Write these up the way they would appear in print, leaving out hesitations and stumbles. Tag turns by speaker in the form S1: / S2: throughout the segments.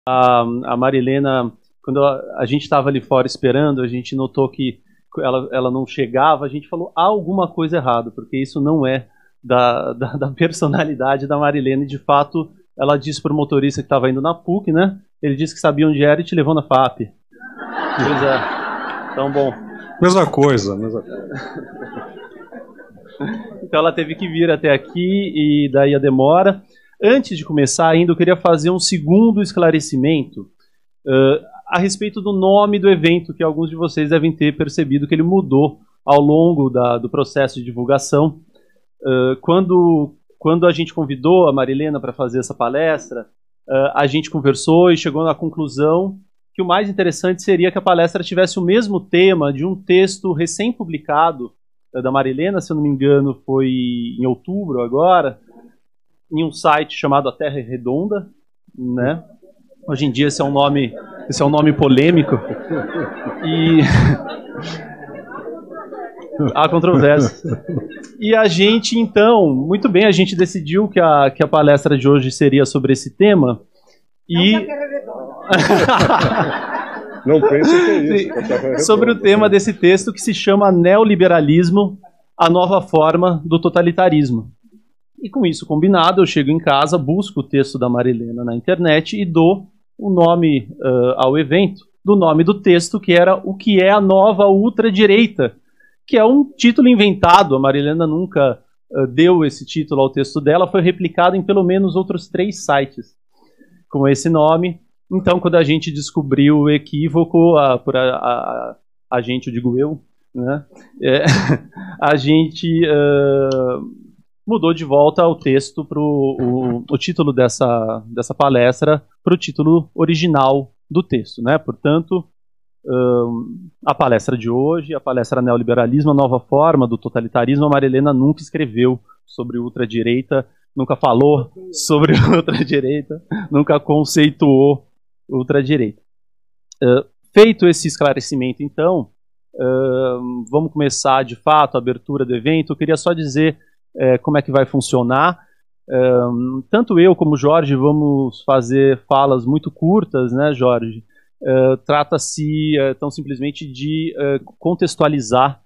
S1: A Marilena, quando a gente estava ali fora esperando, a gente notou que ela não chegava, a gente falou, há alguma coisa errada, porque isso não é da personalidade da Marilena, e de fato ela disse para o motorista que estava indo na PUC, né? Ele disse que sabia onde era e te levou na FAP. Pois é. Então, bom.
S2: Mesma coisa.
S1: Então ela teve que vir até aqui e daí a demora. Antes de começar ainda, eu queria fazer um segundo esclarecimento a respeito do nome do evento, que alguns de vocês devem ter percebido que ele mudou ao longo do processo de divulgação. Quando a gente convidou a Marilena para fazer essa palestra, a gente conversou e chegou na conclusão que o mais interessante seria que a palestra tivesse o mesmo tema de um texto recém-publicado da Marilena, se eu não me engano, foi em outubro agora, em um site chamado A Terra é Redonda, né? Hoje em dia esse é um nome polêmico e há controvérsia. E a gente, então, muito bem, a gente decidiu que a palestra de hoje seria sobre esse tema. E
S2: não pense que é isso.
S1: Sobre o tema desse texto que se chama Neoliberalismo, a nova forma do totalitarismo. E com isso combinado, eu chego em casa, busco o texto da Marilena na internet e dou o nome ao evento do nome do texto, que era O que é a Nova Ultradireita, que é um título inventado. A Marilena nunca deu esse título ao texto dela, foi replicado em pelo menos outros 3 sites com esse nome. Então, quando a gente descobriu o equívoco, a gente, eu digo eu, né? A gente mudou de volta o texto para o título dessa palestra para o título original do texto, né? Portanto, a palestra de hoje, a palestra Neoliberalismo, a nova forma do totalitarismo, a Marilena nunca escreveu sobre ultradireita, nunca falou sobre ultradireita, nunca conceituou ultradireita. Feito esse esclarecimento, então, vamos começar de fato a abertura do evento. Eu queria só dizer como é que vai funcionar. Tanto eu como o Jorge vamos fazer falas muito curtas, né, Jorge? Trata-se tão simplesmente de contextualizar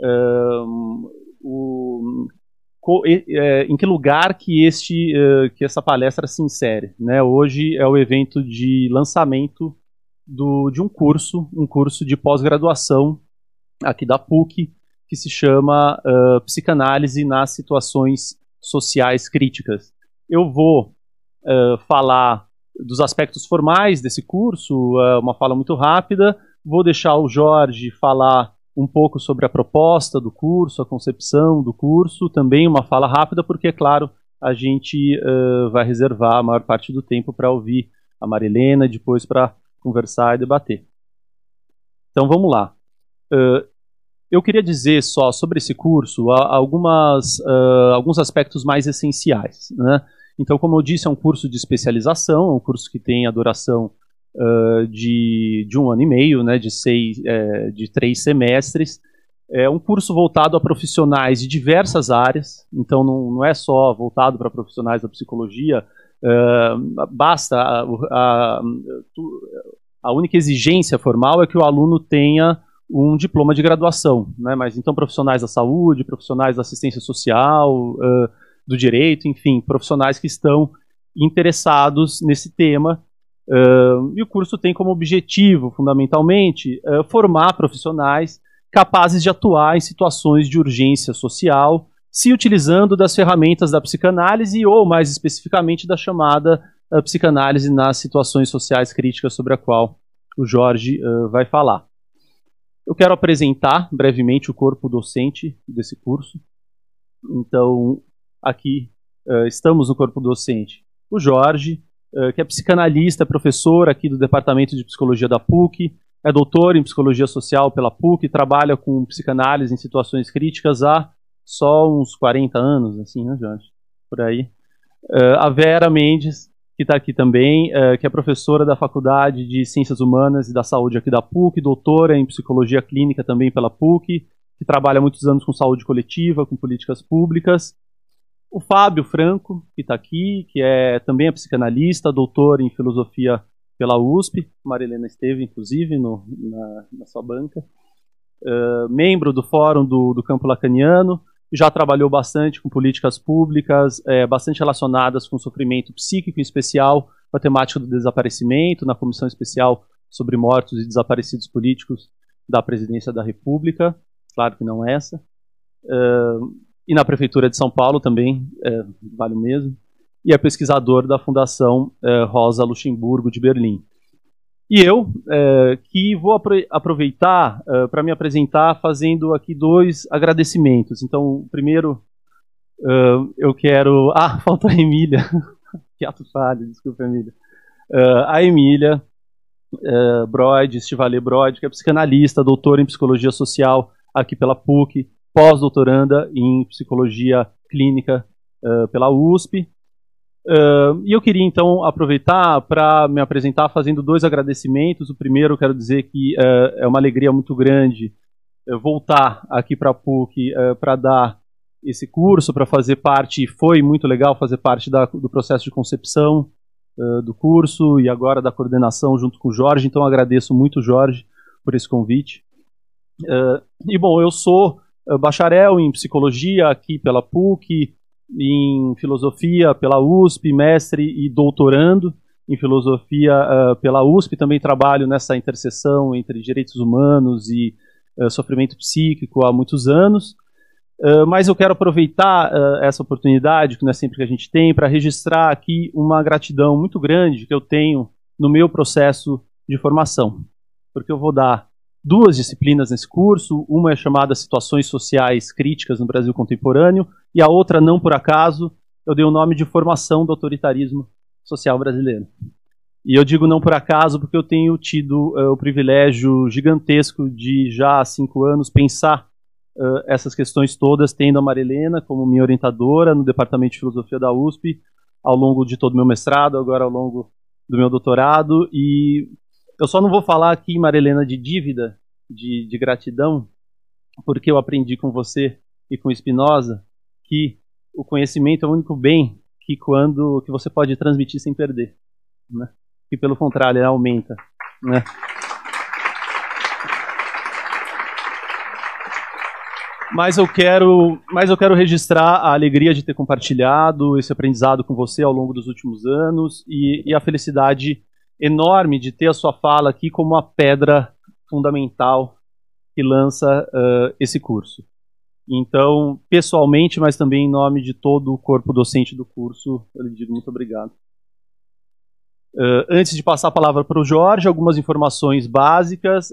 S1: em que lugar que essa palestra se insere, né? Hoje é o evento de lançamento de um curso de pós-graduação aqui da PUC, que se chama Psicanálise nas Situações Sociais Críticas. Eu vou falar dos aspectos formais desse curso, uma fala muito rápida. Vou deixar o Jorge falar um pouco sobre a proposta do curso, a concepção do curso, também uma fala rápida, porque, é claro, a gente vai reservar a maior parte do tempo para ouvir a Marilena, depois para conversar e debater. Então, vamos lá. Eu queria dizer só sobre esse curso alguns aspectos mais essenciais, né? Então, como eu disse, é um curso de especialização, é um curso que tem a duração de 1 ano e meio, né, de 3 semestres. É um curso voltado a profissionais de diversas áreas, então não é só voltado para profissionais da psicologia. Basta a única exigência formal é que o aluno tenha um diploma de graduação, né? Mas então profissionais da saúde, profissionais da assistência social, do direito, enfim, profissionais que estão interessados nesse tema. E o curso tem como objetivo, fundamentalmente, formar profissionais capazes de atuar em situações de urgência social, se utilizando das ferramentas da psicanálise ou, mais especificamente, da chamada psicanálise nas situações sociais críticas, sobre a qual o Jorge vai falar. Eu quero apresentar brevemente o corpo docente desse curso. Então, aqui estamos no corpo docente. O Jorge, que é psicanalista, professor aqui do Departamento de Psicologia da PUC, é doutor em Psicologia Social pela PUC, trabalha com psicanálise em situações críticas há só uns 40 anos, assim, né, Jorge? Por aí. A Vera Mendes, que está aqui também, que é professora da Faculdade de Ciências Humanas e da Saúde aqui da PUC, doutora em Psicologia Clínica também pela PUC, que trabalha há muitos anos com saúde coletiva, com políticas públicas. O Fábio Franco, que está aqui, que também é psicanalista, doutor em Filosofia pela USP, Marilena esteve, inclusive, na sua banca. Membro do Fórum do Campo Lacaniano, já trabalhou bastante com políticas públicas, bastante relacionadas com sofrimento psíquico, em especial com a temática do desaparecimento, na Comissão Especial sobre Mortos e Desaparecidos Políticos da Presidência da República, claro que não essa, e na Prefeitura de São Paulo também, vale o mesmo, e é pesquisador da Fundação Rosa Luxemburgo de Berlim. E eu, que vou aproveitar para me apresentar fazendo aqui 2 agradecimentos. Então, primeiro, eu quero... Ah, falta a Emília. Que ato falho, desculpa, Emília. A Emília Broid, Estivalê Broid, que é psicanalista, doutora em Psicologia Social aqui pela PUC, pós-doutoranda em Psicologia Clínica pela USP. E eu queria, então, aproveitar para me apresentar fazendo 2 agradecimentos. O primeiro, eu quero dizer que é uma alegria muito grande voltar aqui para a PUC para dar esse curso, para fazer parte, foi muito legal fazer parte do processo de concepção do curso e agora da coordenação junto com o Jorge. Então, eu agradeço muito, Jorge, por esse convite. E, bom, eu sou bacharel em Psicologia aqui pela PUC, em Filosofia pela USP, mestre e doutorando em Filosofia pela USP. Também trabalho nessa interseção entre direitos humanos e sofrimento psíquico há muitos anos. Mas eu quero aproveitar essa oportunidade, que não é sempre que a gente tem, para registrar aqui uma gratidão muito grande que eu tenho no meu processo de formação. Porque eu vou dar 2 disciplinas nesse curso, uma é chamada Situações Sociais Críticas no Brasil Contemporâneo, e a outra, não por acaso, eu dei o nome de Formação do Autoritarismo Social Brasileiro. E eu digo não por acaso porque eu tenho tido o privilégio gigantesco de, já há 5 anos, pensar essas questões todas, tendo a Marilena como minha orientadora no Departamento de Filosofia da USP, ao longo de todo o meu mestrado, agora ao longo do meu doutorado. E eu só não vou falar aqui, Marilena, de dívida, de gratidão, porque eu aprendi com você e com Spinoza que o conhecimento é o único bem que você pode transmitir sem perder, né? E pelo contrário, ele aumenta, né? Mas eu quero registrar a alegria de ter compartilhado esse aprendizado com você ao longo dos últimos anos e a felicidade enorme de ter a sua fala aqui como uma pedra fundamental que lança esse curso. Então, pessoalmente, mas também em nome de todo o corpo docente do curso, eu lhe digo muito obrigado. Antes de passar a palavra para o Jorge, algumas informações básicas.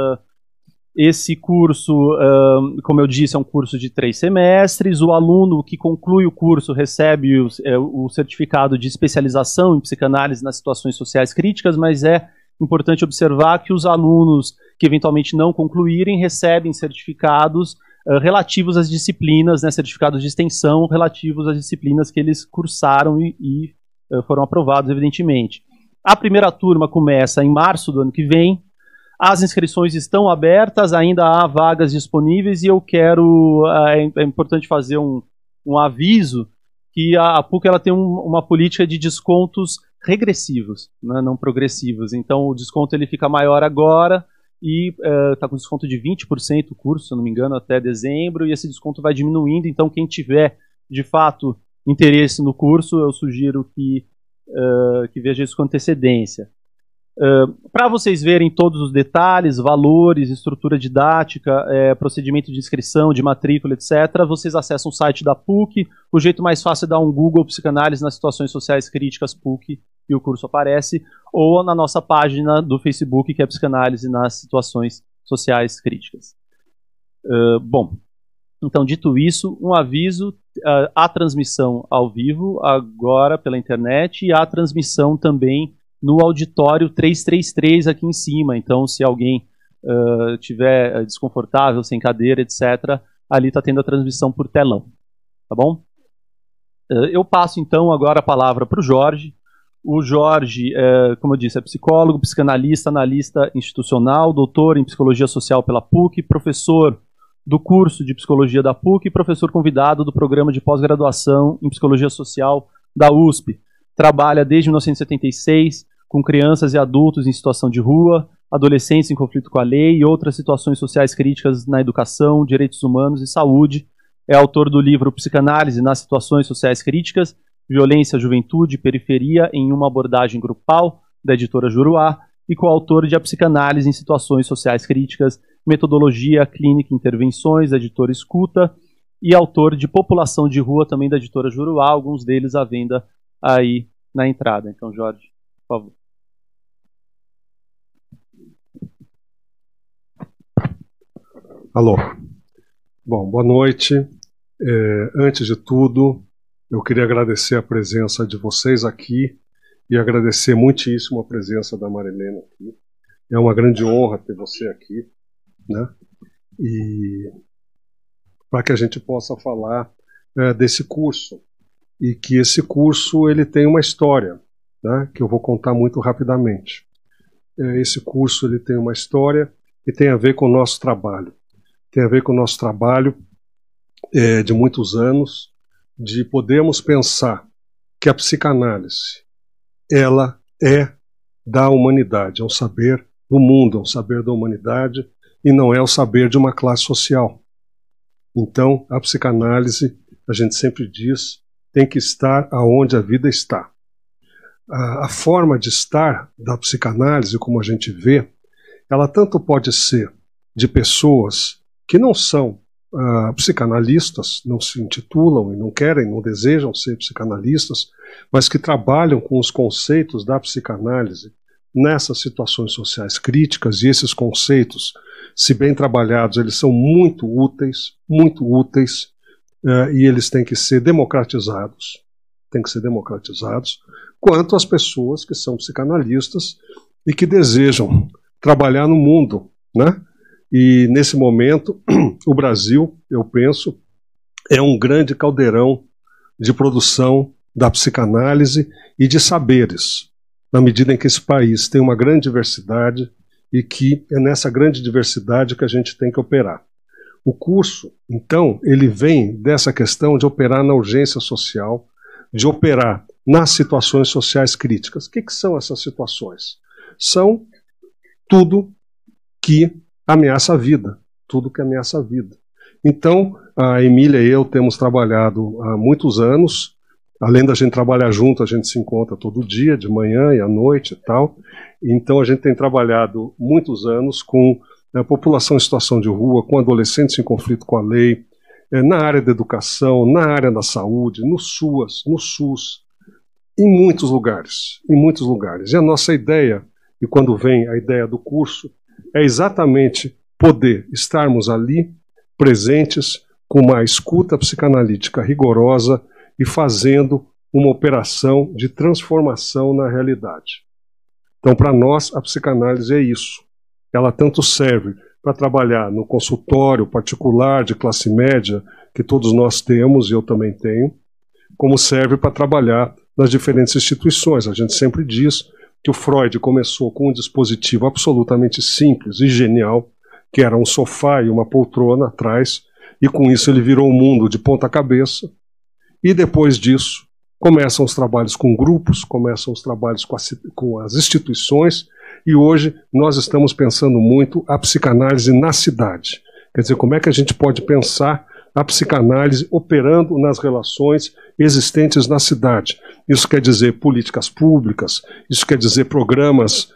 S1: Esse curso, como eu disse, é um curso de 3 semestres. O aluno que conclui o curso recebe o certificado de especialização em psicanálise nas situações sociais críticas, mas é importante observar que os alunos que eventualmente não concluírem recebem certificados relativos às disciplinas, né, certificados de extensão relativos às disciplinas que eles cursaram e foram aprovados, evidentemente. A primeira turma começa em março do ano que vem. As inscrições estão abertas, ainda há vagas disponíveis e eu quero... É importante fazer um aviso que a PUC ela tem uma política de descontos regressivos, né, não progressivos. Então o desconto ele fica maior agora e está com desconto de 20% o curso, se eu não me engano, até dezembro, e esse desconto vai diminuindo. Então quem tiver, de fato, interesse no curso, eu sugiro que veja isso com antecedência. Para vocês verem todos os detalhes, valores, estrutura didática, procedimento de inscrição, de matrícula, etc., vocês acessam o site da PUC. O jeito mais fácil é dar um Google Psicanálise nas Situações Sociais Críticas PUC e o curso aparece, ou na nossa página do Facebook, que é Psicanálise nas Situações Sociais Críticas. Bom, então, dito isso, um aviso, a transmissão ao vivo, agora pela internet, e a transmissão também no auditório 333 aqui em cima. Então, se alguém estiver desconfortável, sem cadeira, etc., ali está tendo a transmissão por telão. Tá bom? Eu passo, então, agora a palavra para o Jorge. O Jorge, como eu disse, é psicólogo, psicanalista, analista institucional, doutor em Psicologia Social pela PUC, professor do curso de Psicologia da PUC e professor convidado do programa de pós-graduação em Psicologia Social da USP. Trabalha desde 1976 com crianças e adultos em situação de rua, adolescentes em conflito com a lei e outras situações sociais críticas na educação, direitos humanos e saúde. É autor do livro Psicanálise nas Situações Sociais Críticas, Violência, Juventude e Periferia em uma abordagem grupal, da editora Juruá, e coautor de A Psicanálise em Situações Sociais Críticas, Metodologia Clínica e Intervenções, da editora Escuta, e autor de População de Rua, também da editora Juruá, alguns deles à venda aí na entrada. Então, Jorge, por favor.
S2: Alô. Bom, boa noite. Antes de tudo, eu queria agradecer a presença de vocês aqui e agradecer muitíssimo a presença da Marilena aqui. É uma grande honra ter você aqui, né? E para que a gente possa falar desse curso, e que esse curso ele tem uma história, né, que eu vou contar muito rapidamente. Esse curso ele tem uma história e tem a ver com o nosso trabalho. Tem a ver com o nosso trabalho de muitos anos, de podermos pensar que a psicanálise ela é da humanidade, é um saber do mundo, é um saber da humanidade e não é o saber de uma classe social. Então, a psicanálise, a gente sempre diz, tem que estar aonde a vida está. A forma de estar da psicanálise, como a gente vê, ela tanto pode ser de pessoas que não são psicanalistas, não se intitulam e não querem, não desejam ser psicanalistas, mas que trabalham com os conceitos da psicanálise nessas situações sociais críticas, e esses conceitos, se bem trabalhados, eles são muito úteis, e eles têm que ser democratizados, quanto às pessoas que são psicanalistas e que desejam trabalhar no mundo, né? E nesse momento, o Brasil, eu penso, é um grande caldeirão de produção da psicanálise e de saberes, na medida em que esse país tem uma grande diversidade e que é nessa grande diversidade que a gente tem que operar. O curso, então, ele vem dessa questão de operar na urgência social, de operar nas situações sociais críticas. O que são essas situações? São tudo que ameaça a vida, Então, a Emília e eu temos trabalhado há muitos anos, além da gente trabalhar junto, a gente se encontra todo dia, de manhã e à noite e tal, então a gente tem trabalhado muitos anos com a população em situação de rua, com adolescentes em conflito com a lei, na área da educação, na área da saúde, no SUS, em muitos lugares. E a nossa ideia, e quando vem a ideia do curso, é exatamente poder estarmos ali, presentes, com uma escuta psicanalítica rigorosa e fazendo uma operação de transformação na realidade. Então, para nós, a psicanálise é isso. Ela tanto serve para trabalhar no consultório particular de classe média, que todos nós temos, e eu também tenho, como serve para trabalhar nas diferentes instituições. A gente sempre diz que o Freud começou com um dispositivo absolutamente simples e genial, que era um sofá e uma poltrona atrás, e com isso ele virou o mundo de ponta cabeça. E depois disso, começam os trabalhos com grupos, começam os trabalhos com as instituições, e hoje nós estamos pensando muito a psicanálise na cidade. Quer dizer, como é que a gente pode pensar a psicanálise operando nas relações existentes na cidade? Isso quer dizer políticas públicas, isso quer dizer programas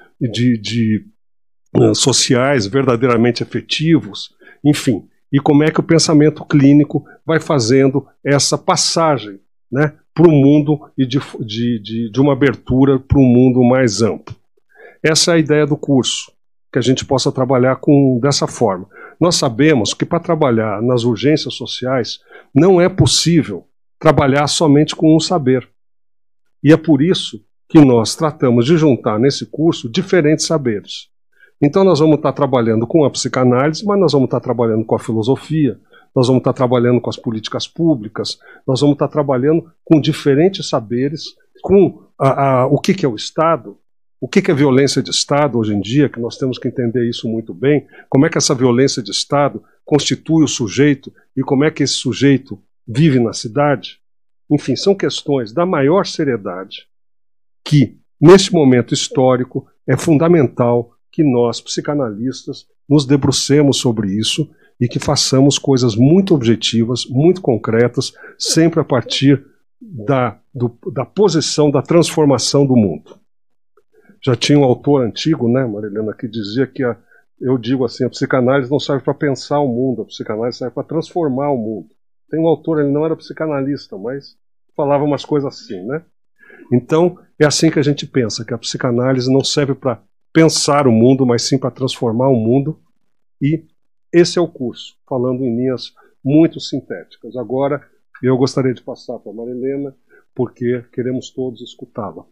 S2: sociais verdadeiramente efetivos, enfim. E como é que o pensamento clínico vai fazendo essa passagem, né, para o mundo e de uma abertura para um mundo mais amplo. Essa é a ideia do curso, que a gente possa trabalhar dessa forma. Nós sabemos que para trabalhar nas urgências sociais não é possível trabalhar somente com um saber. E é por isso que nós tratamos de juntar nesse curso diferentes saberes. Então nós vamos estar trabalhando com a psicanálise, mas nós vamos estar trabalhando com a filosofia, nós vamos estar trabalhando com as políticas públicas, nós vamos estar trabalhando com diferentes saberes, com o que é o Estado, o que é violência de Estado hoje em dia, que nós temos que entender isso muito bem, como é que essa violência de Estado constitui o sujeito e como é que esse sujeito vive na cidade. Enfim, são questões da maior seriedade que neste momento histórico, é fundamental que nós, psicanalistas, nos debrucemos sobre isso e que façamos coisas muito objetivas, muito concretas, sempre a partir da posição da transformação do mundo. Já tinha um autor antigo, né, Marilena, que dizia que eu digo assim, a psicanálise não serve para pensar o mundo, a psicanálise serve para transformar o mundo. Tem um autor, ele não era psicanalista, mas falava umas coisas assim, né? Então, é assim que a gente pensa, que a psicanálise não serve para pensar o mundo, mas sim para transformar o mundo. E esse é o curso, falando em linhas muito sintéticas. Agora, eu gostaria de passar para a Marilena, porque queremos todos escutá-la.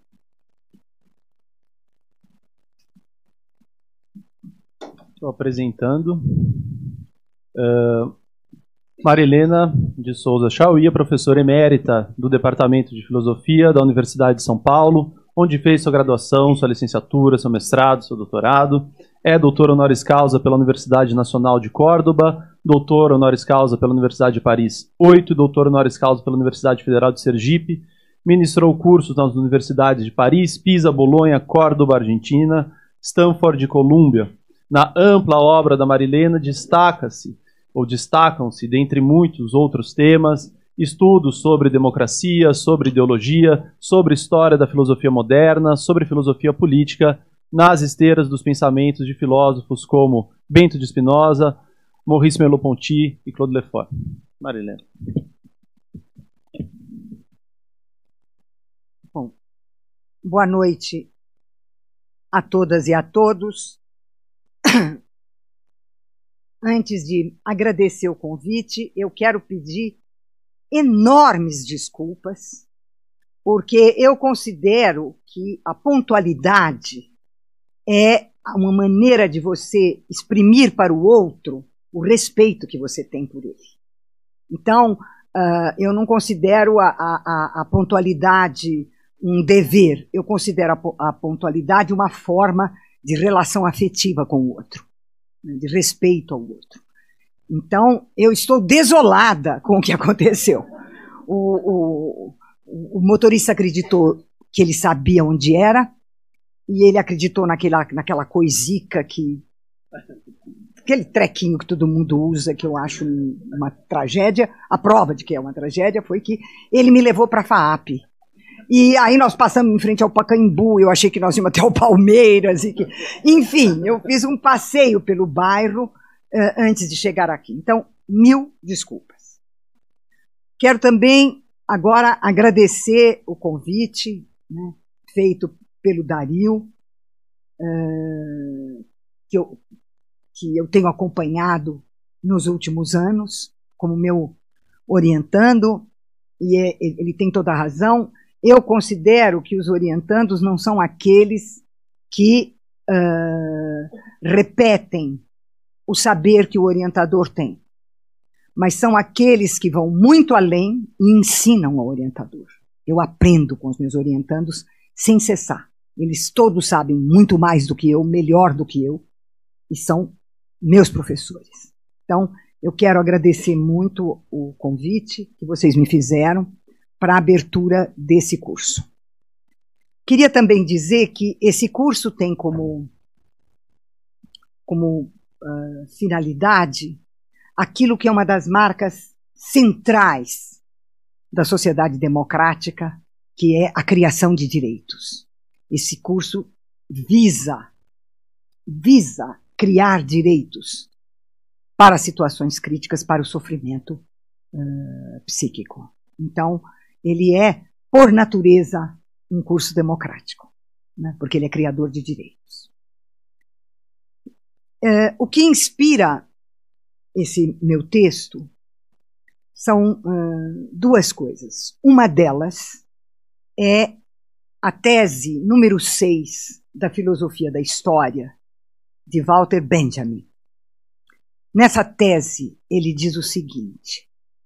S1: Estou apresentando. Marilena de Souza Chauí, professora emérita do Departamento de Filosofia da Universidade de São Paulo, onde fez sua graduação, sua licenciatura, seu mestrado, seu doutorado. É doutora honoris causa pela Universidade Nacional de Córdoba, doutora honoris causa pela Universidade de Paris 8 e doutora honoris causa pela Universidade Federal de Sergipe. Ministrou cursos nas universidades de Paris, Pisa, Bolonha, Córdoba, Argentina, Stanford e Colômbia. Na ampla obra da Marilena destacam-se, dentre muitos outros temas, estudos sobre democracia, sobre ideologia, sobre história da filosofia moderna, sobre filosofia política, nas esteiras dos pensamentos de filósofos como Bento de Spinoza, Maurice Merleau-Ponty e Claude Lefort. Marilena.
S3: Bom, boa noite a todas e a todos. Antes de agradecer o convite, eu quero pedir enormes desculpas, porque eu considero que a pontualidade é uma maneira de você exprimir para o outro o respeito que você tem por ele. Então, eu não considero a pontualidade um dever, eu considero a pontualidade uma forma de relação afetiva com o outro, de respeito ao outro. Então, eu estou desolada com o que aconteceu. O motorista acreditou que ele sabia onde era, e ele acreditou naquela coisica aquele trequinho que todo mundo usa, que eu acho uma tragédia. A prova de que é uma tragédia foi que ele me levou para a FAAP. E aí nós passamos em frente ao Pacaembu, eu achei que nós íamos até o Palmeiras. Enfim, eu fiz um passeio pelo bairro antes de chegar aqui. Então, 1000 desculpas. Quero também agora agradecer o convite, né, feito pelo Dario, que eu tenho acompanhado nos últimos anos como meu orientando, e ele tem toda a razão. Eu considero que os orientandos não são aqueles que repetem o saber que o orientador tem, mas são aqueles que vão muito além e ensinam ao orientador. Eu aprendo com os meus orientandos sem cessar. Eles todos sabem muito mais do que eu, melhor do que eu, e são meus professores. Então, eu quero agradecer muito o convite que vocês me fizeram para a abertura desse curso. Queria também dizer que esse curso tem como finalidade aquilo que é uma das marcas centrais da sociedade democrática, que é a criação de direitos. Esse curso visa criar direitos para situações críticas, para o sofrimento psíquico. Então, ele é, por natureza, um curso democrático, né? Porque ele é criador de direitos. O que inspira esse meu texto são duas coisas. Uma delas é a tese número 6 da filosofia da história, de Walter Benjamin. Nessa tese, ele diz o seguinte: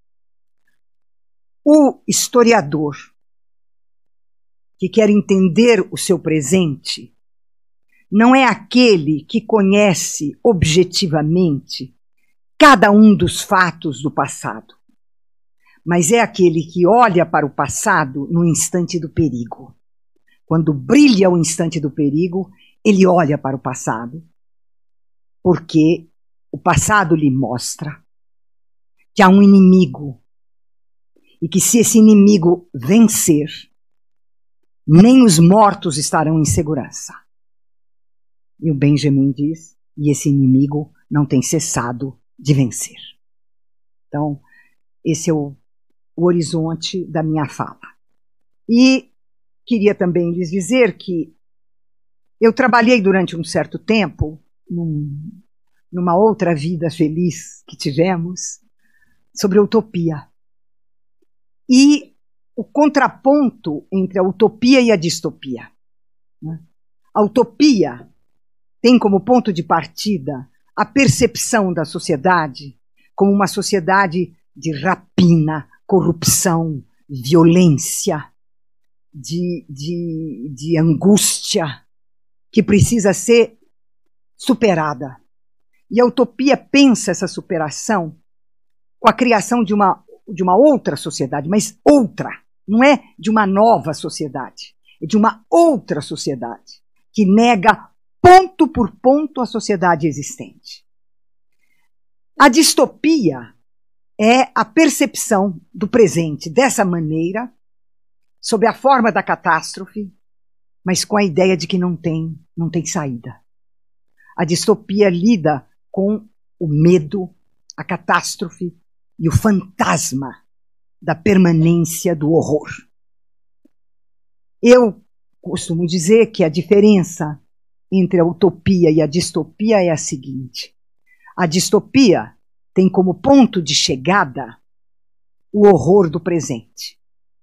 S3: o historiador que quer entender o seu presente não é aquele que conhece objetivamente cada um dos fatos do passado, mas é aquele que olha para o passado no instante do perigo, quando brilha o instante do perigo, ele olha para o passado, porque o passado lhe mostra que há um inimigo e que se esse inimigo vencer, nem os mortos estarão em segurança. E o Benjamin diz, e esse inimigo não tem cessado de vencer. Então, esse é o horizonte da minha fala. E queria também lhes dizer que eu trabalhei durante um certo tempo, numa outra vida feliz que tivemos, sobre a utopia. E o contraponto entre a utopia e a distopia. A utopia tem como ponto de partida a percepção da sociedade como uma sociedade de rapina, corrupção, violência, de angústia, que precisa ser superada. E a utopia pensa essa superação com a criação de uma outra sociedade, mas outra, não é de uma nova sociedade, é de uma outra sociedade, que nega ponto por ponto a sociedade existente. A distopia é a percepção do presente dessa maneira, sob a forma da catástrofe, mas com a ideia de que não tem saída. A distopia lida com o medo, a catástrofe e o fantasma da permanência do horror. Eu costumo dizer que a diferença entre a utopia e a distopia é a seguinte: a distopia tem como ponto de chegada o horror do presente.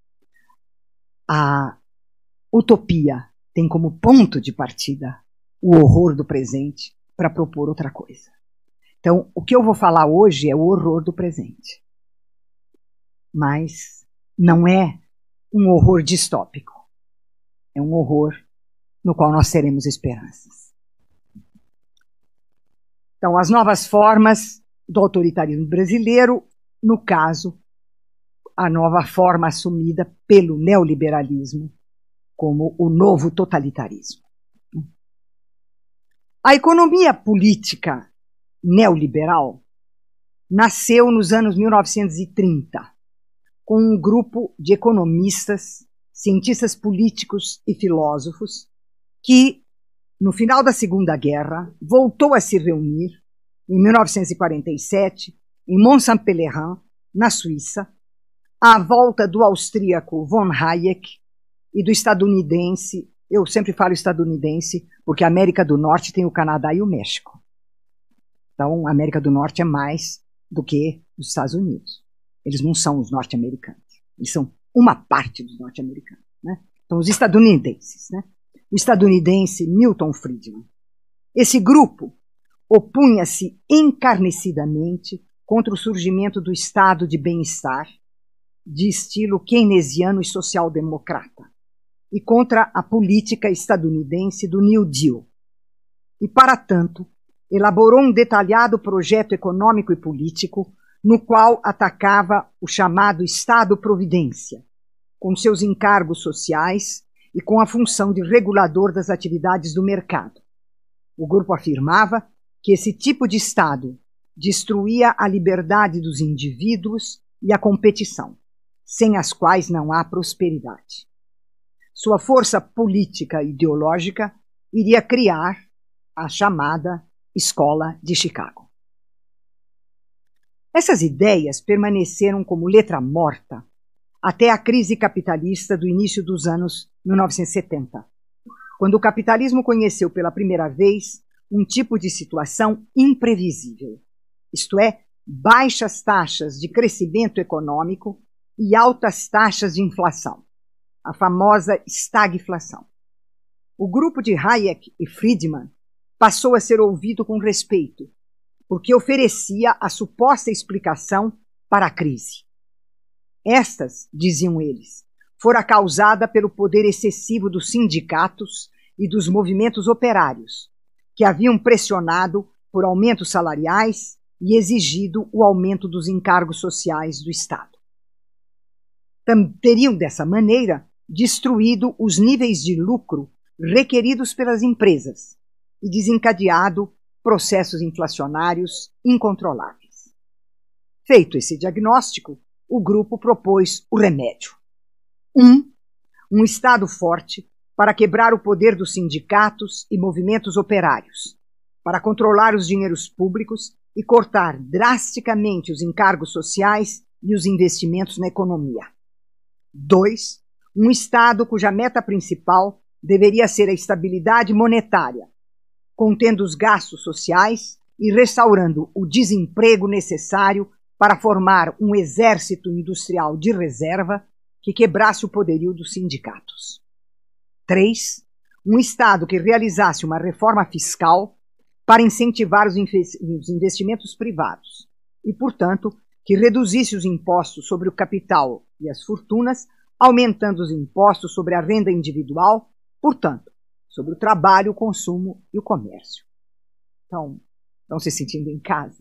S3: A utopia tem como ponto de partida o horror do presente para propor outra coisa. Então, o que eu vou falar hoje é o horror do presente. Mas não é um horror distópico. É um horror no qual nós teremos esperanças. Então, as novas formas do autoritarismo brasileiro, no caso, a nova forma assumida pelo neoliberalismo como o novo totalitarismo. A economia política neoliberal nasceu nos anos 1930, com um grupo de economistas, cientistas políticos e filósofos que, no final da Segunda Guerra, voltou a se reunir em 1947, em Mont-Saint-Pelerin, na Suíça, à volta do austríaco von Hayek e do estadunidense, eu sempre falo estadunidense, porque a América do Norte tem o Canadá e o México. Então, a América do Norte é mais do que os Estados Unidos. Eles não são os norte-americanos. Eles são uma parte dos norte-americanos, né? Então, os estadunidenses, né? O estadunidense Milton Friedman. Esse grupo opunha-se encarnecidamente contra o surgimento do estado de bem-estar de estilo keynesiano e social-democrata e contra a política estadunidense do New Deal. E, para tanto, elaborou um detalhado projeto econômico e político no qual atacava o chamado Estado-providência, com seus encargos sociais e com a função de regulador das atividades do mercado. O grupo afirmava que esse tipo de Estado destruía a liberdade dos indivíduos e a competição, sem as quais não há prosperidade. Sua força política e ideológica iria criar a chamada Escola de Chicago. Essas ideias permaneceram como letra morta até a crise capitalista do início dos anos 1970, quando o capitalismo conheceu pela primeira vez um tipo de situação imprevisível, isto é, baixas taxas de crescimento econômico e altas taxas de inflação, a famosa estagflação. O grupo de Hayek e Friedman passou a ser ouvido com respeito, porque oferecia a suposta explicação para a crise. Estas, diziam eles, fora causada pelo poder excessivo dos sindicatos e dos movimentos operários, que haviam pressionado por aumentos salariais e exigido o aumento dos encargos sociais do Estado. Teriam, dessa maneira, destruído os níveis de lucro requeridos pelas empresas e desencadeado processos inflacionários incontroláveis. Feito esse diagnóstico, o grupo propôs o remédio. Um Estado forte para quebrar o poder dos sindicatos e movimentos operários, para controlar os dinheiros públicos e cortar drasticamente os encargos sociais e os investimentos na economia. 2. Um Estado cuja meta principal deveria ser a estabilidade monetária, contendo os gastos sociais e restaurando o desemprego necessário para formar um exército industrial de reserva que quebrasse o poderio dos sindicatos. 3. Um Estado que realizasse uma reforma fiscal para incentivar os investimentos privados e, portanto, que reduzisse os impostos sobre o capital e as fortunas, aumentando os impostos sobre a renda individual, portanto, sobre o trabalho, o consumo e o comércio. Então, estão se sentindo em casa?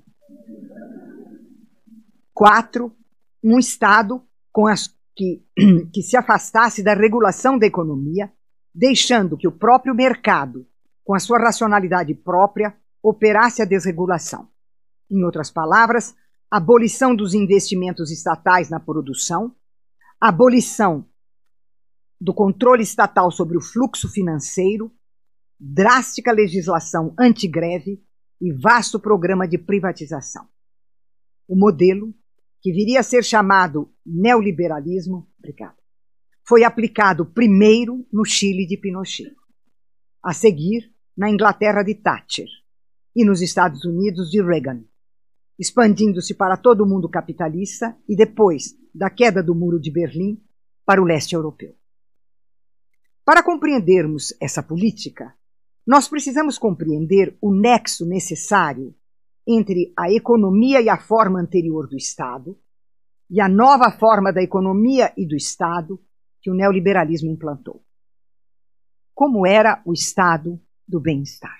S3: 4. Um Estado que se afastasse da regulação da economia, deixando que o próprio mercado, com a sua racionalidade própria, operasse a desregulação. Em outras palavras, abolição dos investimentos estatais na produção, abolição do controle estatal sobre o fluxo financeiro, drástica legislação antigreve e vasto programa de privatização. O modelo, que viria a ser chamado neoliberalismo, foi aplicado primeiro no Chile de Pinochet, a seguir na Inglaterra de Thatcher e nos Estados Unidos de Reagan, expandindo-se para todo o mundo capitalista e depois da queda do Muro de Berlim para o leste europeu. Para compreendermos essa política, nós precisamos compreender o nexo necessário entre a economia e a forma anterior do Estado e a nova forma da economia e do Estado que o neoliberalismo implantou. Como era o estado do bem-estar?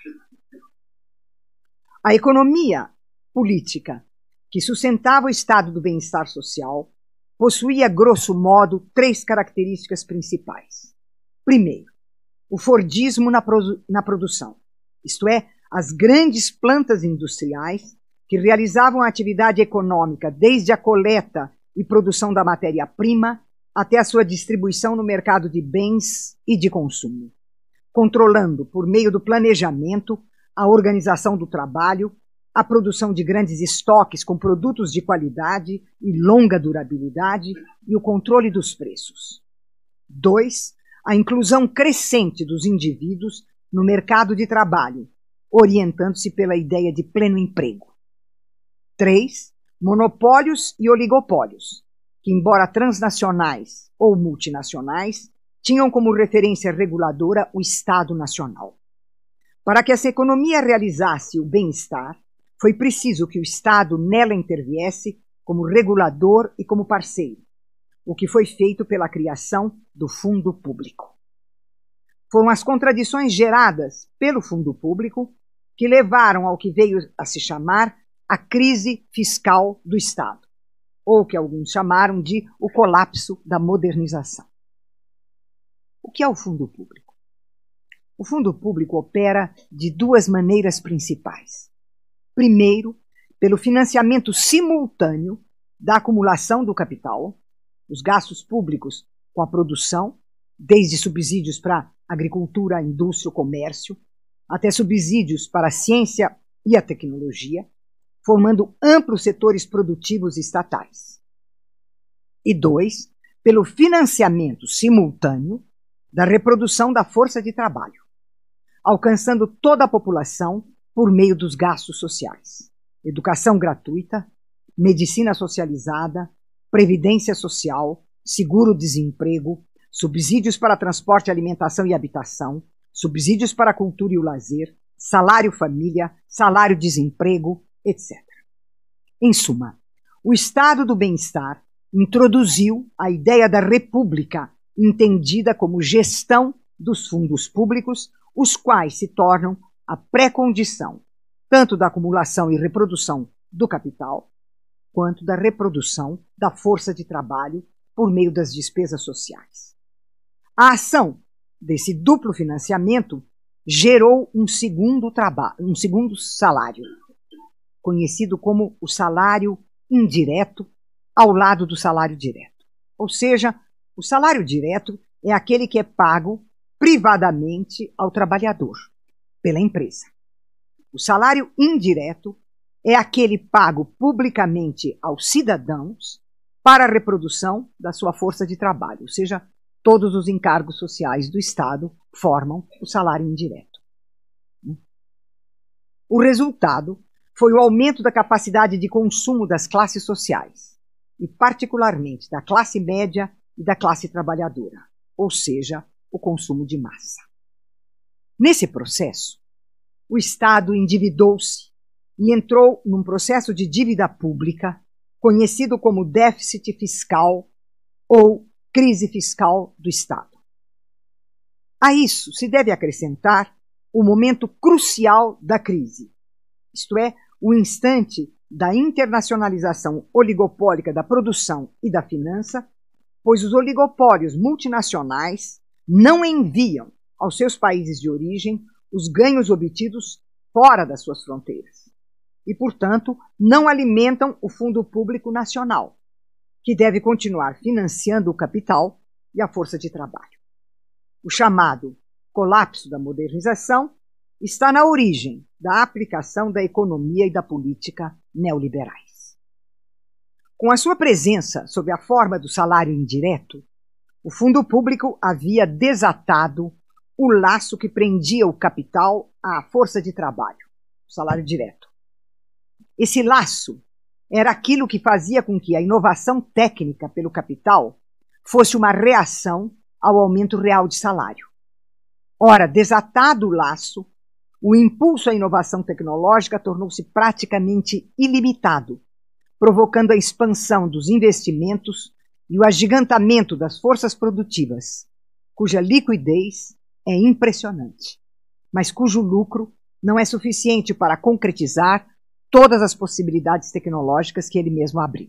S3: A economia política que sustentava o estado do bem-estar social possuía, grosso modo, 3 características principais. Primeiro, o fordismo na produção, isto é, as grandes plantas industriais que realizavam a atividade econômica desde a coleta e produção da matéria-prima até a sua distribuição no mercado de bens e de consumo, controlando, por meio do planejamento, a organização do trabalho, a produção de grandes estoques com produtos de qualidade e longa durabilidade e o controle dos preços. 2. A inclusão crescente dos indivíduos no mercado de trabalho, orientando-se pela ideia de pleno emprego. 3. Monopólios e oligopólios, que, embora transnacionais ou multinacionais, tinham como referência reguladora o Estado Nacional. Para que essa economia realizasse o bem-estar, foi preciso que o Estado nela interviesse como regulador e como parceiro, o que foi feito pela criação do Fundo Público. Foram as contradições geradas pelo Fundo Público que levaram ao que veio a se chamar a crise fiscal do Estado, ou que alguns chamaram de o colapso da modernização. O que é o Fundo Público? O Fundo Público opera de 2 maneiras principais. Primeiro, pelo financiamento simultâneo da acumulação do capital, os gastos públicos com a produção, desde subsídios para agricultura, indústria, comércio, até subsídios para a ciência e a tecnologia, formando amplos setores produtivos estatais. E 2, pelo financiamento simultâneo da reprodução da força de trabalho, alcançando toda a população por meio dos gastos sociais, educação gratuita, medicina socializada, previdência social, seguro-desemprego, subsídios para transporte, alimentação e habitação, subsídios para a cultura e o lazer, salário-família, salário-desemprego, etc. Em suma, o Estado do bem-estar introduziu a ideia da república, entendida como gestão dos fundos públicos, os quais se tornam a pré-condição tanto da acumulação e reprodução do capital, quanto da reprodução da força de trabalho por meio das despesas sociais. A ação desse duplo financiamento gerou um segundo salário, conhecido como o salário indireto, ao lado do salário direto. Ou seja, o salário direto é aquele que é pago privadamente ao trabalhador, pela empresa. O salário indireto é aquele pago publicamente aos cidadãos para a reprodução da sua força de trabalho, ou seja, todos os encargos sociais do Estado formam o salário indireto. O resultado foi o aumento da capacidade de consumo das classes sociais, e particularmente da classe média e da classe trabalhadora, ou seja, o consumo de massa. Nesse processo, o Estado endividou-se e entrou num processo de dívida pública, conhecido como déficit fiscal ou crise fiscal do Estado. A isso se deve acrescentar o momento crucial da crise, isto é, o instante da internacionalização oligopólica da produção e da finança, pois os oligopólios multinacionais não enviam aos seus países de origem os ganhos obtidos fora das suas fronteiras e, portanto, não alimentam o Fundo Público Nacional, que deve continuar financiando o capital e a força de trabalho. O chamado colapso da modernização está na origem da aplicação da economia e da política neoliberais. Com a sua presença sob a forma do salário indireto, o fundo público havia desatado o laço que prendia o capital à força de trabalho, o salário direto. Esse laço era aquilo que fazia com que a inovação técnica pelo capital fosse uma reação ao aumento real de salário. Ora, desatado o laço, o impulso à inovação tecnológica tornou-se praticamente ilimitado, provocando a expansão dos investimentos e o agigantamento das forças produtivas, cuja liquidez é impressionante, mas cujo lucro não é suficiente para concretizar todas as possibilidades tecnológicas que ele mesmo abriu.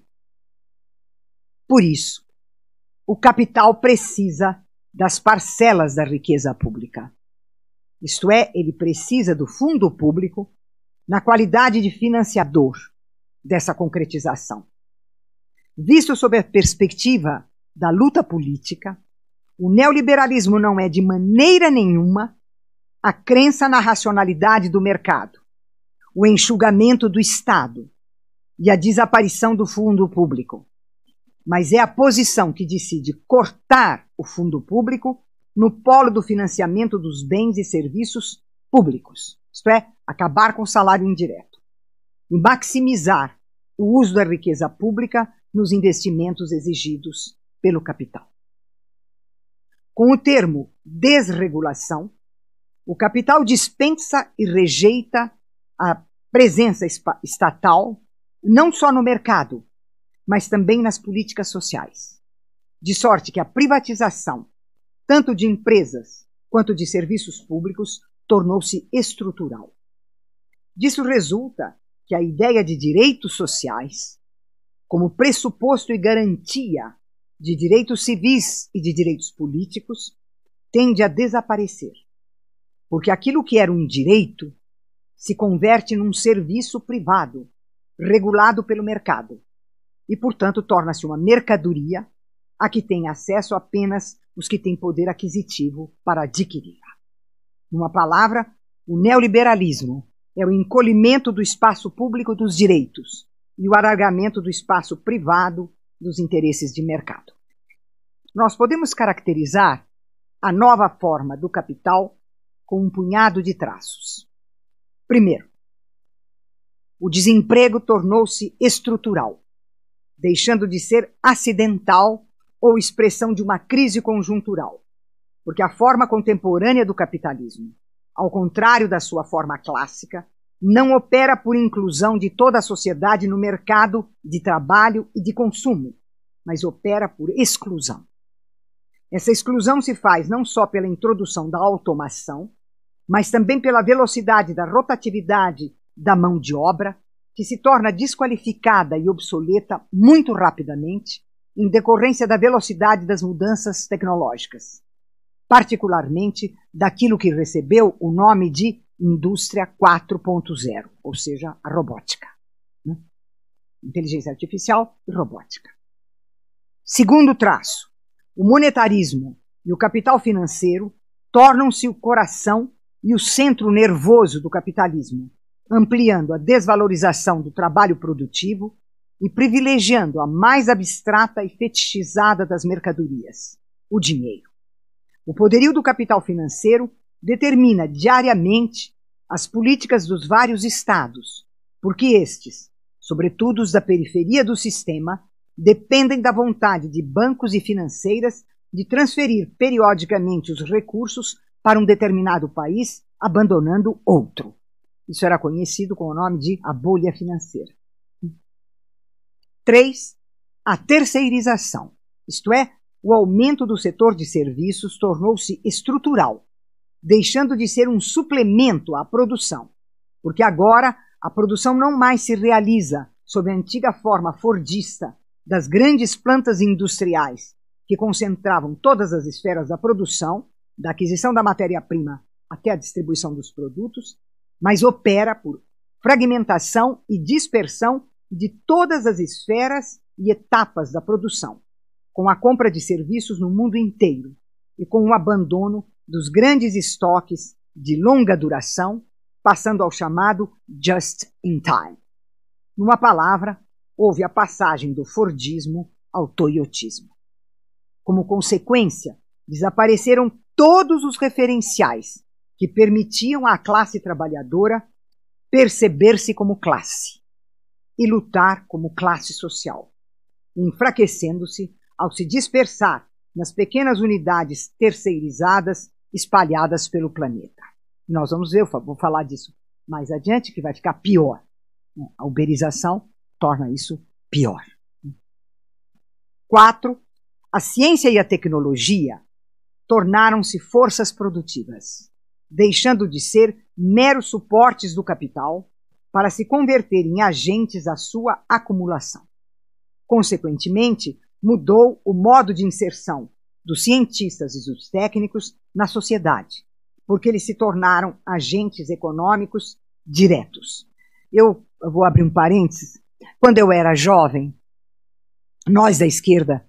S3: Por isso, o capital precisa das parcelas da riqueza pública. Isto é, ele precisa do fundo público na qualidade de financiador dessa concretização. Visto sob a perspectiva da luta política, o neoliberalismo não é de maneira nenhuma a crença na racionalidade do mercado, o enxugamento do Estado e a desaparição do fundo público, mas é a posição que decide cortar o fundo público no polo do financiamento dos bens e serviços públicos, isto é, acabar com o salário indireto, e maximizar o uso da riqueza pública nos investimentos exigidos pelo capital. Com o termo desregulação, o capital dispensa e rejeita a presença estatal não só no mercado, mas também nas políticas sociais, de sorte que a privatização, tanto de empresas quanto de serviços públicos, tornou-se estrutural. Disso resulta que a ideia de direitos sociais, como pressuposto e garantia de direitos civis e de direitos políticos, tende a desaparecer, porque aquilo que era um direito se converte num serviço privado, regulado pelo mercado, e, portanto, torna-se uma mercadoria a que tem acesso apenas os que têm poder aquisitivo para adquiri-la. Numa palavra, o neoliberalismo é o encolhimento do espaço público dos direitos e o alargamento do espaço privado dos interesses de mercado. Nós podemos caracterizar a nova forma do capital com um punhado de traços. Primeiro, o desemprego tornou-se estrutural, deixando de ser acidental ou expressão de uma crise conjuntural, porque a forma contemporânea do capitalismo, ao contrário da sua forma clássica, não opera por inclusão de toda a sociedade no mercado de trabalho e de consumo, mas opera por exclusão. Essa exclusão se faz não só pela introdução da automação, mas também pela velocidade da rotatividade da mão de obra, que se torna desqualificada e obsoleta muito rapidamente, em decorrência da velocidade das mudanças tecnológicas. particularmente daquilo que recebeu o nome de Indústria 4.0, ou seja, a robótica. Né? Inteligência artificial e robótica. Segundo traço, o monetarismo e o capital financeiro tornam-se o coração e o centro nervoso do capitalismo, ampliando a desvalorização do trabalho produtivo e privilegiando a mais abstrata e fetichizada das mercadorias, o dinheiro. O poderio do capital financeiro determina diariamente as políticas dos vários estados, porque estes, sobretudo os da periferia do sistema, dependem da vontade de bancos e financeiras de transferir periodicamente os recursos para um determinado país, abandonando outro. Isso era conhecido com o nome de a bolha financeira. 3. A terceirização, isto é, o aumento do setor de serviços tornou-se estrutural, deixando de ser um suplemento à produção, porque agora a produção não mais se realiza sob a antiga forma fordista das grandes plantas industriais que concentravam todas as esferas da produção, da aquisição da matéria-prima até a distribuição dos produtos, mas opera por fragmentação e dispersão de todas as esferas e etapas da produção, com a compra de serviços no mundo inteiro e com o abandono dos grandes estoques de longa duração, passando ao chamado just in time. Numa palavra, houve a passagem do Fordismo ao toyotismo. Como consequência, desapareceram todos os referenciais que permitiam à classe trabalhadora perceber-se como classe e lutar como classe social, enfraquecendo-se ao se dispersar nas pequenas unidades terceirizadas espalhadas pelo planeta. Nós vamos ver, vou falar disso mais adiante, que vai ficar pior. A uberização torna isso pior. 4. A ciência e a tecnologia tornaram-se forças produtivas, deixando de ser meros suportes do capital para se converter em agentes da sua acumulação. Consequentemente, mudou o modo de inserção dos cientistas e dos técnicos na sociedade, porque eles se tornaram agentes econômicos diretos. Eu vou abrir um parênteses. Quando eu era jovem, nós da esquerda,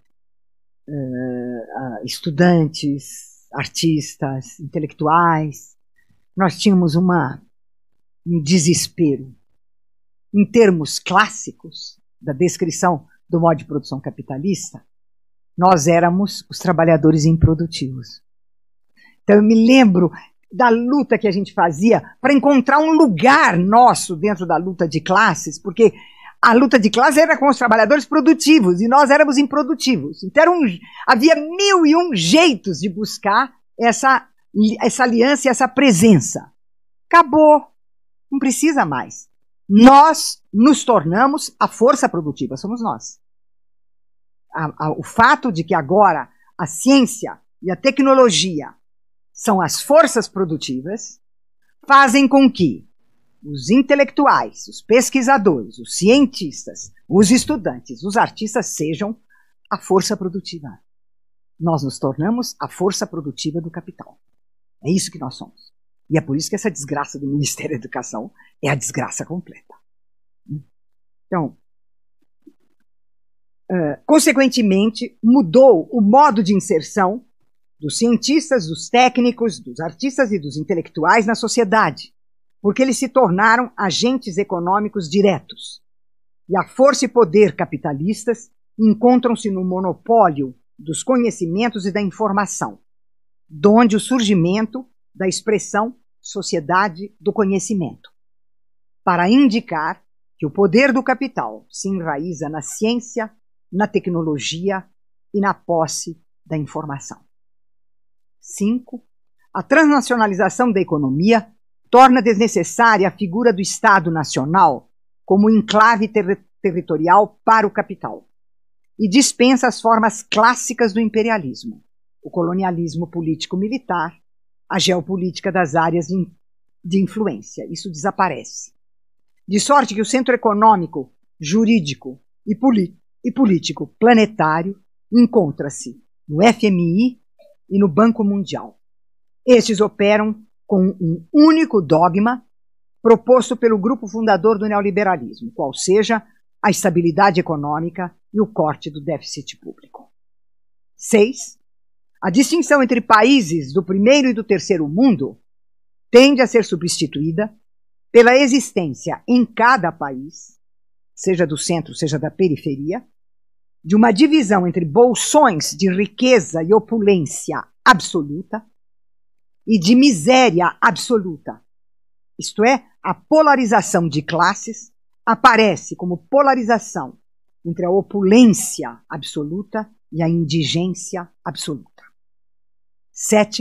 S3: estudantes, artistas, intelectuais, nós tínhamos um desespero. Em termos clássicos da descrição do modo de produção capitalista, nós éramos os trabalhadores improdutivos. Então eu me lembro da luta que a gente fazia para encontrar um lugar nosso dentro da luta de classes, porque a luta de classes era com os trabalhadores produtivos e nós éramos improdutivos. Então havia 1001 jeitos de buscar essa aliança e essa presença. Acabou, não precisa mais. Nós nos tornamos a força produtiva, somos nós. O fato de que agora a ciência e a tecnologia são as forças produtivas fazem com que os intelectuais, os pesquisadores, os cientistas, os estudantes, os artistas sejam a força produtiva. Nós nos tornamos a força produtiva do capital. É isso que nós somos. E é por isso que essa desgraça do Ministério da Educação é a desgraça completa. Então, consequentemente, mudou o modo de inserção dos cientistas, dos técnicos, dos artistas e dos intelectuais na sociedade, porque eles se tornaram agentes econômicos diretos. E a força e poder capitalistas encontram-se no monopólio dos conhecimentos e da informação, donde o surgimento da expressão sociedade do conhecimento, para indicar que o poder do capital se enraiza na ciência, na tecnologia e na posse da informação. 5. A transnacionalização da economia torna desnecessária a figura do Estado Nacional como enclave territorial para o capital e dispensa as formas clássicas do imperialismo, o colonialismo político-militar, a geopolítica das áreas de influência. Isso desaparece. De sorte que o centro econômico, jurídico e político planetário encontra-se no FMI e no Banco Mundial. Estes operam com um único dogma proposto pelo grupo fundador do neoliberalismo, qual seja a estabilidade econômica e o corte do déficit público. 6. A distinção entre países do primeiro e do terceiro mundo tende a ser substituída pela existência em cada país, seja do centro, seja da periferia, de uma divisão entre bolsões de riqueza e opulência absoluta e de miséria absoluta. Isto é, a polarização de classes aparece como polarização entre a opulência absoluta e a indigência absoluta. 7.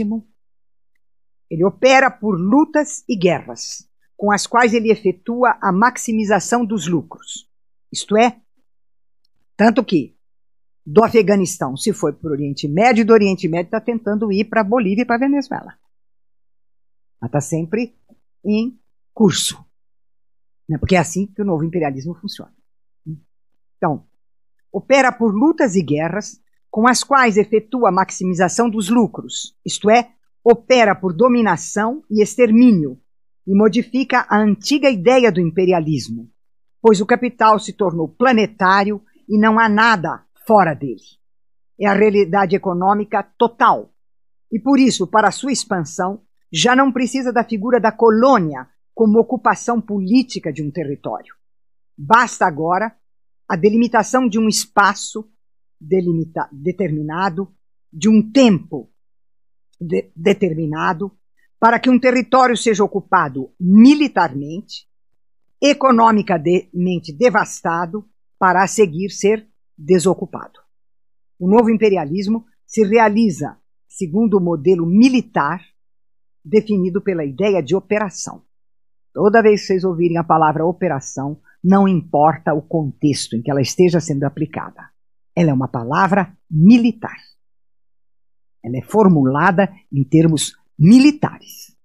S3: Ele opera por lutas e guerras, com as quais ele efetua a maximização dos lucros. Isto é, tanto que do Afeganistão se foi para o Oriente Médio e do Oriente Médio está tentando ir para a Bolívia e para a Venezuela. Mas está sempre em curso. Né? Porque é assim que o novo imperialismo funciona. Então, opera por lutas e guerras com as quais efetua a maximização dos lucros, isto é, opera por dominação e extermínio, e modifica a antiga ideia do imperialismo, pois o capital se tornou planetário e não há nada fora dele. É a realidade econômica total, e por isso, para sua expansão, já não precisa da figura da colônia como ocupação política de um território. Basta agora a delimitação de um espaço determinado, de um tempo determinado, para que um território seja ocupado militarmente, economicamente devastado, para a seguir ser desocupado. O novo imperialismo se realiza segundo o modelo militar definido pela ideia de operação. Toda vez que vocês ouvirem a palavra operação, não importa o contexto em que ela esteja sendo aplicada. Ela é uma palavra militar. Ela é formulada em termos militares.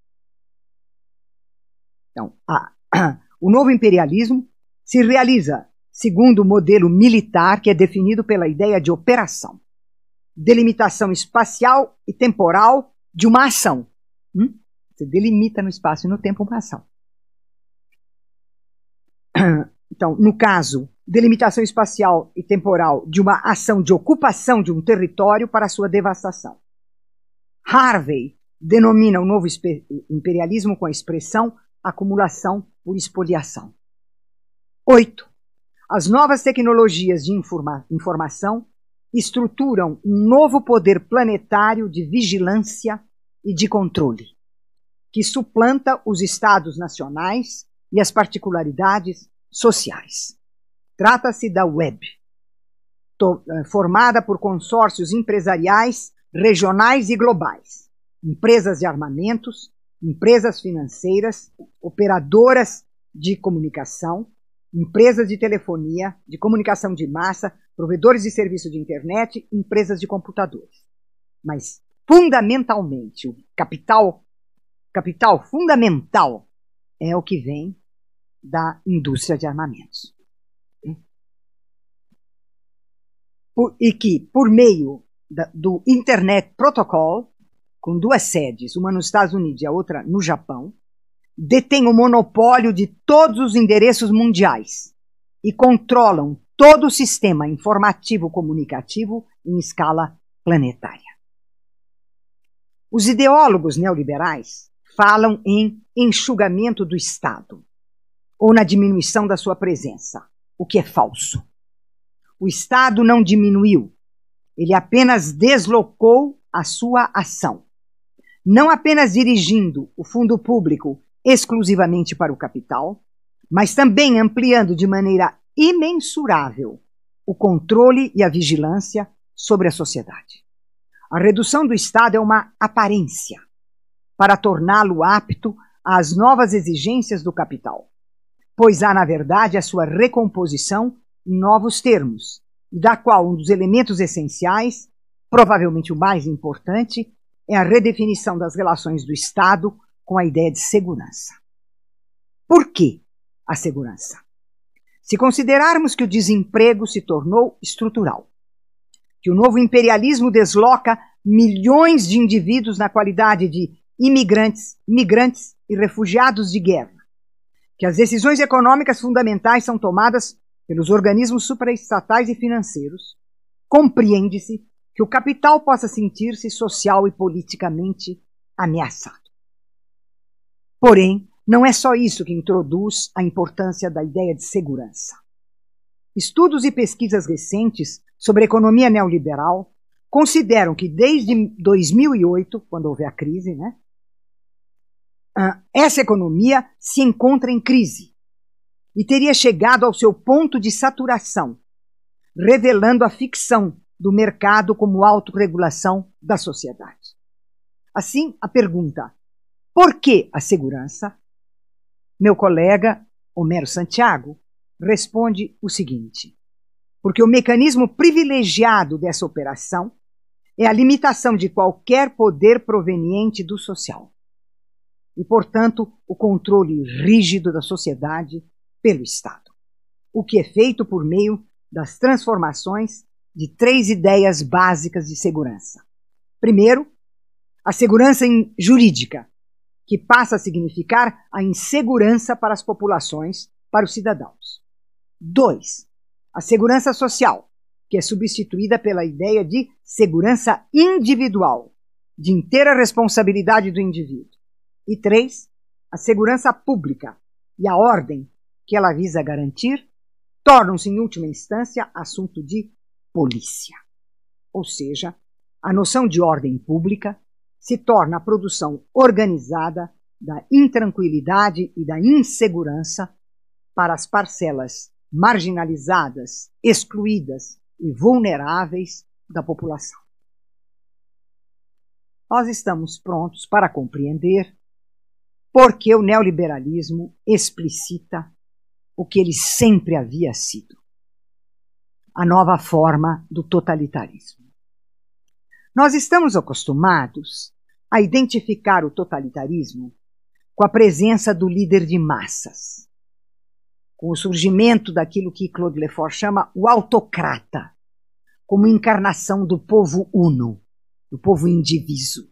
S3: Então, o novo imperialismo se realiza segundo o modelo militar que é definido pela ideia de operação. Delimitação espacial e temporal de uma ação. Você delimita no espaço e no tempo uma ação. Então, no caso, delimitação espacial e temporal de uma ação de ocupação de um território para sua devastação. Harvey denomina o novo imperialismo com a expressão acumulação por espoliação. 8. As novas tecnologias de informação estruturam um novo poder planetário de vigilância e de controle, que suplanta os estados nacionais e as particularidades sociais. Trata-se da web, formada por consórcios empresariais, regionais e globais, empresas de armamentos, empresas financeiras, operadoras de comunicação, empresas de telefonia, de comunicação de massa, provedores de serviço de internet, empresas de computadores. Mas, fundamentalmente, o capital fundamental é o que vem da indústria de armamentos. E que, por meio do Internet Protocol, com duas sedes, uma nos Estados Unidos e a outra no Japão, detém o monopólio de todos os endereços mundiais e controlam todo o sistema informativo-comunicativo em escala planetária. Os ideólogos neoliberais falam em enxugamento do Estado ou na diminuição da sua presença, o que é falso. O Estado não diminuiu, ele apenas deslocou a sua ação, não apenas dirigindo o fundo público exclusivamente para o capital, mas também ampliando de maneira imensurável o controle e a vigilância sobre a sociedade. A redução do Estado é uma aparência para torná-lo apto às novas exigências do capital, pois há, na verdade, a sua recomposição em novos termos, da qual um dos elementos essenciais, provavelmente o mais importante, é a redefinição das relações do Estado com a ideia de segurança. Por que a segurança? Se considerarmos que o desemprego se tornou estrutural, que o novo imperialismo desloca milhões de indivíduos na qualidade de imigrantes, migrantes e refugiados de guerra, que as decisões econômicas fundamentais são tomadas pelos organismos supraestatais e financeiros, compreende-se que o capital possa sentir-se social e politicamente ameaçado. Porém, não é só isso que introduz a importância da ideia de segurança. Estudos e pesquisas recentes sobre a economia neoliberal consideram que desde 2008, quando houve a crise, essa economia se encontra em crise e teria chegado ao seu ponto de saturação, revelando a ficção do mercado como autorregulação da sociedade. Assim, a pergunta: por que a segurança? Meu colega Homero Santiago responde o seguinte: porque o mecanismo privilegiado dessa operação é a limitação de qualquer poder proveniente do social e, portanto, o controle rígido da sociedade pelo Estado, o que é feito por meio das transformações de 3 ideias básicas de segurança. Primeiro, a segurança jurídica, que passa a significar a insegurança para as populações, para os cidadãos. 2, a segurança social, que é substituída pela ideia de segurança individual, de inteira responsabilidade do indivíduo. E 3, a segurança pública e a ordem que ela visa garantir tornam-se, em última instância, assunto de polícia. Ou seja, a noção de ordem pública se torna a produção organizada da intranquilidade e da insegurança para as parcelas marginalizadas, excluídas e vulneráveis da população. Nós estamos prontos para compreender por que o neoliberalismo explicita o que ele sempre havia sido: a nova forma do totalitarismo. Nós estamos acostumados a identificar o totalitarismo com a presença do líder de massas, com o surgimento daquilo que Claude Lefort chama o autocrata, como encarnação do povo uno, do povo indiviso.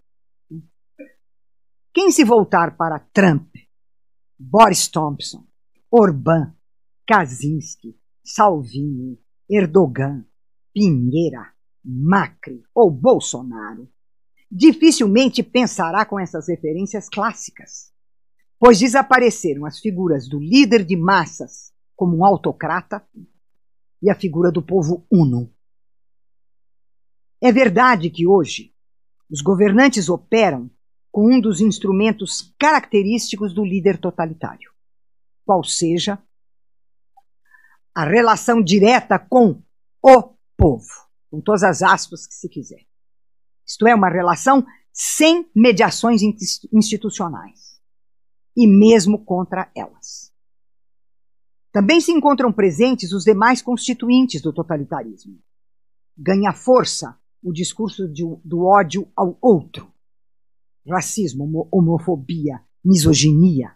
S3: Quem se voltar para Trump, Boris Johnson, Orbán, Kaczynski, Salvini, Erdogan, Pinheira, Macri ou Bolsonaro, dificilmente pensará com essas referências clássicas, pois desapareceram as figuras do líder de massas como um autocrata e a figura do povo uno. É verdade que hoje os governantes operam com um dos instrumentos característicos do líder totalitário, qual seja a relação direta com o povo, com todas as aspas que se quiser. Isto é, uma relação sem mediações institucionais, e mesmo contra elas. Também se encontram presentes os demais constituintes do totalitarismo. Ganha força o discurso do ódio ao outro, racismo, homofobia, misoginia.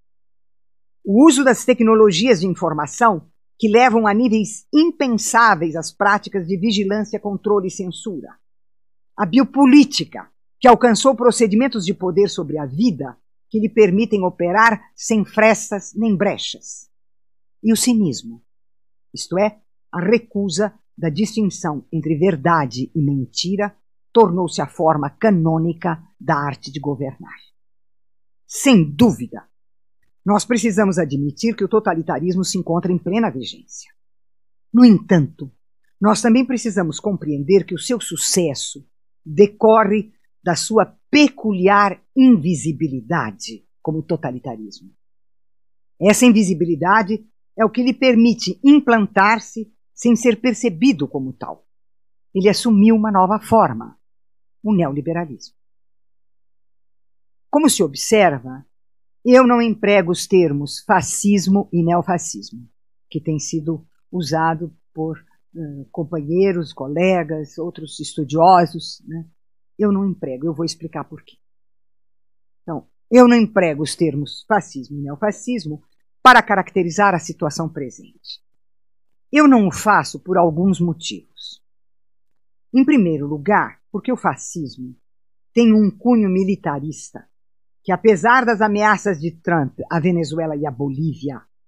S3: O uso das tecnologias de informação que levam a níveis impensáveis as práticas de vigilância, controle e censura. A biopolítica, que alcançou procedimentos de poder sobre a vida que lhe permitem operar sem frestas nem brechas. E o cinismo, isto é, a recusa da distinção entre verdade e mentira, tornou-se a forma canônica da arte de governar. Sem dúvida, nós precisamos admitir que o totalitarismo se encontra em plena vigência. No entanto, nós também precisamos compreender que o seu sucesso decorre da sua peculiar invisibilidade como totalitarismo. Essa invisibilidade é o que lhe permite implantar-se sem ser percebido como tal. Ele assumiu uma nova forma, o neoliberalismo. Como se observa, eu não emprego os termos fascismo e neofascismo, que têm sido usados por companheiros, colegas, outros estudiosos, né? Eu não emprego, eu vou explicar por quê. Então, eu não emprego os termos fascismo e neofascismo para caracterizar a situação presente. Eu não o faço por alguns motivos. Em primeiro lugar, Porque o fascismo tem um cunho militarista que, apesar das ameaças de Trump à Venezuela e à Bolívia,